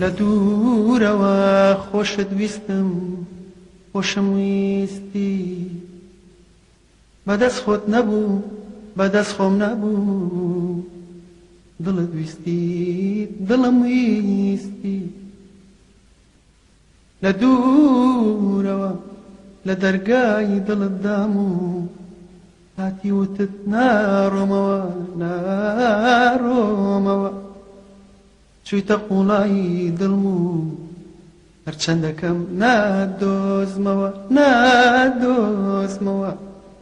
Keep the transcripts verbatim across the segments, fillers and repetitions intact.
لە دوورەوە خۆشت ویستم خۆشم ویستی بەدەست خۆت نەبوو بەدەست خۆم نەبوو دڵت ویستی دڵم ویستی لە دوورەوە لە دەرگای دڵت دام و هاتی وتت ناڕۆمەوە ناڕۆمەوە چوویتە قوڵایی دڵم و هەرچەندەکەم نادۆزمەوە نادۆزمەوە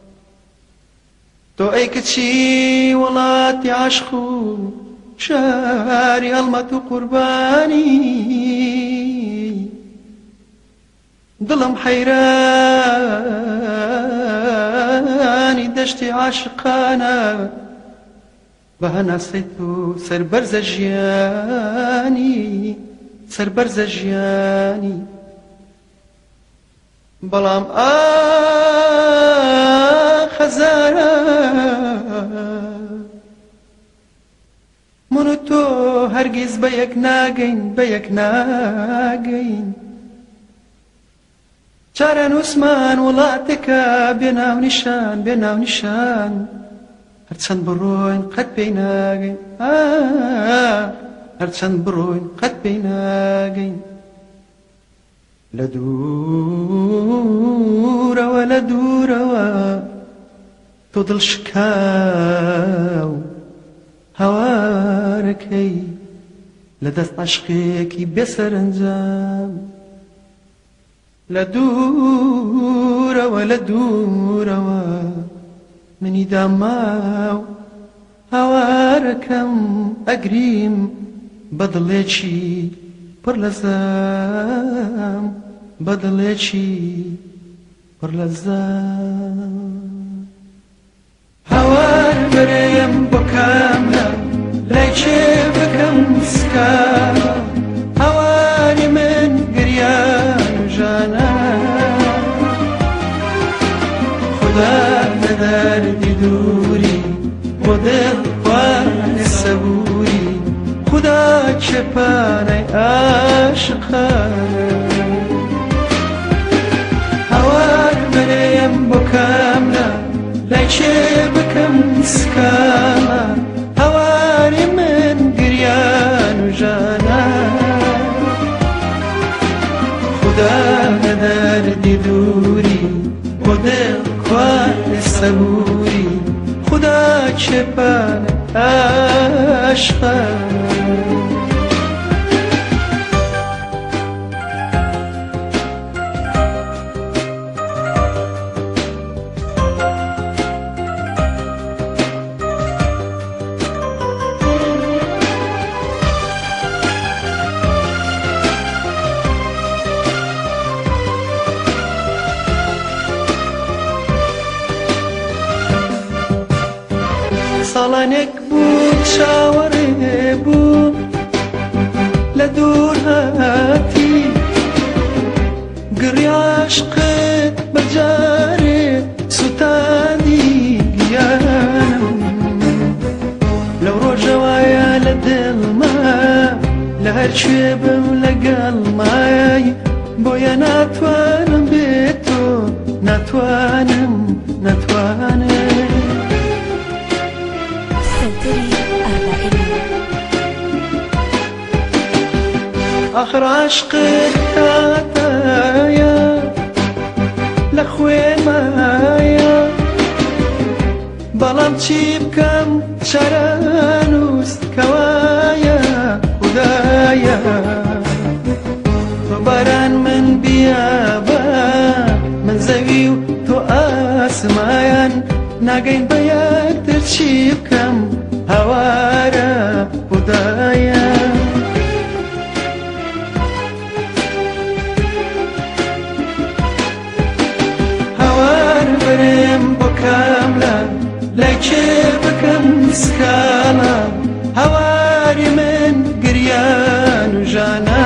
تۆ ئەی کچی وڵاتی عاشق و شاری هەڵمەت و قوربانی دڵم حەیرانی دەشتی عاشقانە بە هەناسەیت و سەربەرزە ژیانی سەربەرزە ژیانی بەڵام ئاخەزارە من و تۆ هەرگیز بە یەک ناگەین بە یەک ناگەین چارەن عوسمان وڵاتێکە بێناو نیشان بێناو نیشان هەرچەند بڕۆین قەت پێی ناگەین هەرچەند بڕۆین قەت پێی ناگەین لە دوورەوە لە دوورەوە تۆ دڵشکاو هەوارەکەی لە دەست عاشقێکی بێسەرنجام لە دوورەوە لە دوورەوە منی داماو هەوارەکەم ئەگریم بە دڵێکی پڕ لە زەم بە دڵێکی پڕ لە زەم هەوار بەرەیەم بۆ کامە لای چێ بکەم سکا هەواری من گریان و ژانە خدا لە دەردی دووری بۆ دڵ خوارێ سەبووری خدا چێپانەی عاشقانە هەوار بەرەیەم بۆ کامە لای چێ بکەم سکامە هەواری من گریان و ژانە خدا لە دەردی دووری بۆ دڵ خوارێ سەبووری خدا چێپانە عاشقانە ساڵانێک بوو چاوەڕێ بوو لە دوور هاتی گڕی عاشقت بەجارێ سوتانی گیانم لەو ڕۆژەوایە لە دڵما لە هەرکوێ بم لەگەڵمای بۆیە ناتوانم بێت تۆ ناتوانم ناتوانم آخر عاشقت کاتایە لە خوێن مایە بەڵام چی بکەم چارەنووست کەوایە خودایە تۆ باران من بیابە من زەوی و تۆ ئاسمایان ناگەین بە یەکتر چی بکەم هەوارە خودایە هەوار بەرێم بۆ کاملە لای چێ بکەم سکاڵە هەواری من گریان و ژانە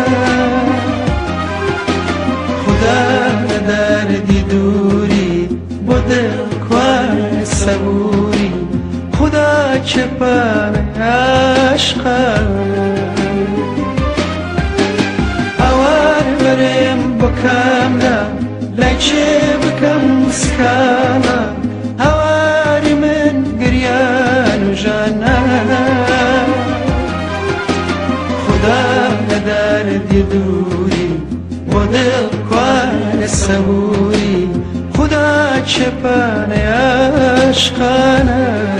خدا لە دەردی دووری بۆ دڵ خوارێ سەبووری خدا چێپانە عاشقانە کاملا لای چێ بکەم سکانە هەواری من گریان و ژانە خدا لە دەردی دووری بۆ دڵ کوانە سەبووری خدا چێپانەی عاشقانە